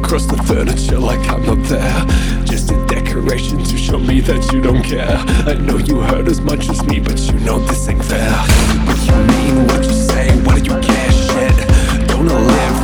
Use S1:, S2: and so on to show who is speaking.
S1: across the furniture like I'm not there. Just a decoration to show me that you don't care. I know you hurt as much as me, but you know this ain't fair. What you mean, what you say, what do you care, shit? Don't I live